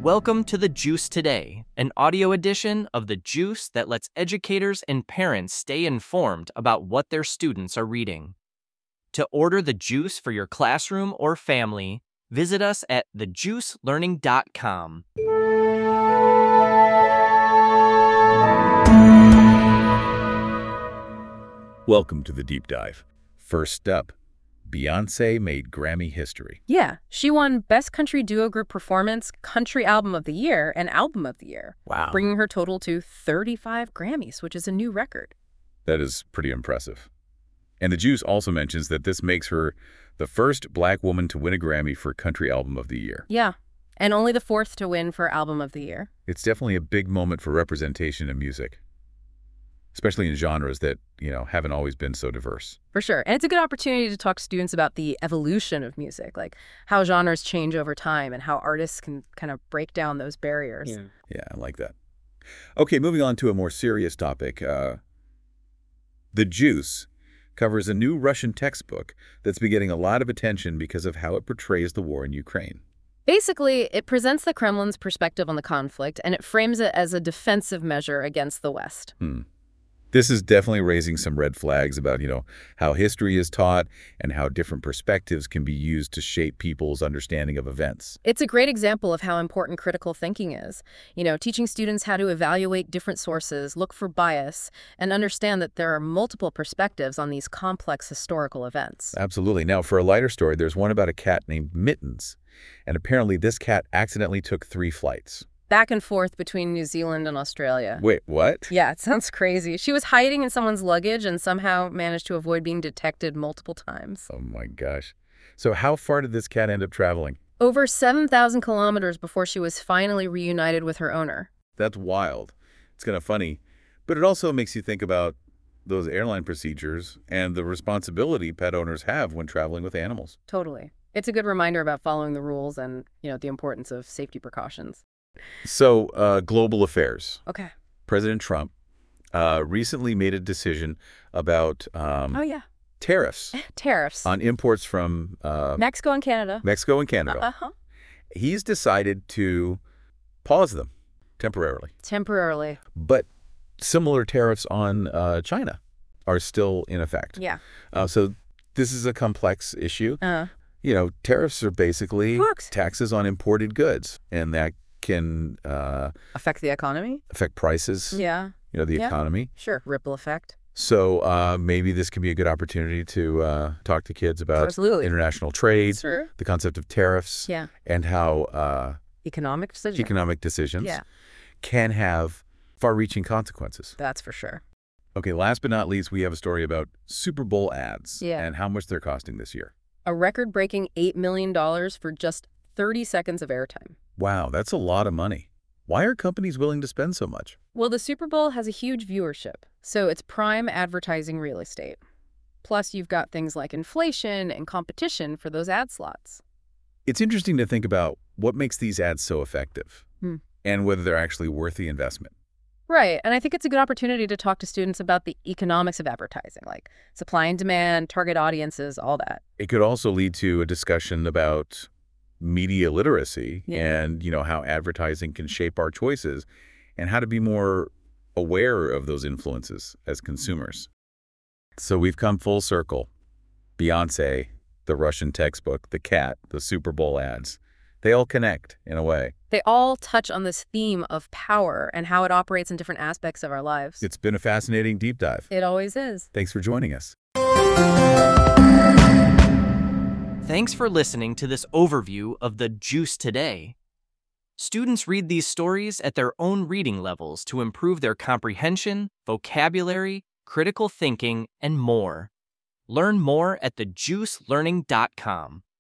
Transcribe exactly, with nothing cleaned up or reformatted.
Welcome to The Juice Today, an audio edition of The Juice that lets educators and parents stay informed about what their students are reading. To order The Juice for your classroom or family, visit us at the juice learning dot com. Welcome to the Deep Dive. First up, Beyoncé made Grammy history. Yeah, she won Best Country Duo Group Performance, Country Album of the Year, and Album of the Year. Wow. Bringing her total to thirty-five Grammys, which is a new record. That is pretty impressive. And the Juice also mentions that this makes her the first black woman to win a Grammy for Country Album of the Year. Yeah, and only the fourth to win for Album of the Year. It's definitely a big moment for representation in music, especially in genres that, you know, haven't always been so diverse. For sure. And it's a good opportunity to talk to students about the evolution of music, like how genres change over time and how artists can kind of break down those barriers. Yeah, yeah, I like that. Okay, moving on to a more serious topic. Uh, the Juice covers a new Russian textbook that's been getting a lot of attention because of how it portrays the war in Ukraine. Basically, it presents the Kremlin's perspective on the conflict, and it frames it as a defensive measure against the West. Hmm. This is definitely raising some red flags about, you know, how history is taught and how different perspectives can be used to shape people's understanding of events. It's a great example of how important critical thinking is. You know, teaching students how to evaluate different sources, look for bias, and understand that there are multiple perspectives on these complex historical events. Absolutely. Now, for a lighter story, there's one about a cat named Mittens. And apparently this cat accidentally took three flights. Back and forth between New Zealand and Australia. Wait, what? Yeah, it sounds crazy. She was hiding in someone's luggage and somehow managed to avoid being detected multiple times. Oh my gosh. So how far did this cat end up traveling? Over seven thousand kilometers before she was finally reunited with her owner. That's wild. It's kind of funny. But it also makes you think about those airline procedures and the responsibility pet owners have when traveling with animals. Totally. It's a good reminder about following the rules and, you know, the importance of safety precautions. So, uh, global affairs. Okay. President Trump uh, recently made a decision about um, Oh, yeah. tariffs Tariffs. on imports from uh, Mexico and Canada. Mexico and Canada. Uh-huh. He's decided to pause them temporarily. Temporarily. But similar tariffs on uh, China are still in effect. Yeah. Uh, so this is a complex issue. Uh, You know, tariffs are basically Books. taxes on imported goods, and that can uh, affect the economy? affect prices, Yeah. you know, the Yeah. economy. Sure. Ripple effect. So uh, maybe this can be a good opportunity to uh, talk to kids about Absolutely. international trade, Sure. the concept of tariffs, Yeah. and how uh, Economic decision. economic decisions Yeah. can have far-reaching consequences. That's for sure. Okay, last but not least, we have a story about Super Bowl ads Yeah. and how much they're costing this year. A record-breaking eight million dollars for just thirty seconds of airtime. Wow, that's a lot of money. Why are companies willing to spend so much? Well, the Super Bowl has a huge viewership, so it's prime advertising real estate. Plus, you've got things like inflation and competition for those ad slots. It's interesting to think about what makes these ads so effective Hmm. and whether they're actually worth the investment. Right, and I think it's a good opportunity to talk to students about the economics of advertising, like supply and demand, target audiences, all that. It could also lead to a discussion about media literacy Yeah. and, you know, how advertising can shape our choices and how to be more aware of those influences as consumers. So we've come full circle. Beyoncé, the Russian textbook, the cat, the Super Bowl ads. They all connect in a way. They all touch on this theme of power and how it operates in different aspects of our lives. It's been a fascinating deep dive. It always is. Thanks for joining us. Thanks for listening to this overview of The Juice Today. Students read these stories at their own reading levels to improve their comprehension, vocabulary, critical thinking, and more. Learn more at the juice learning dot com.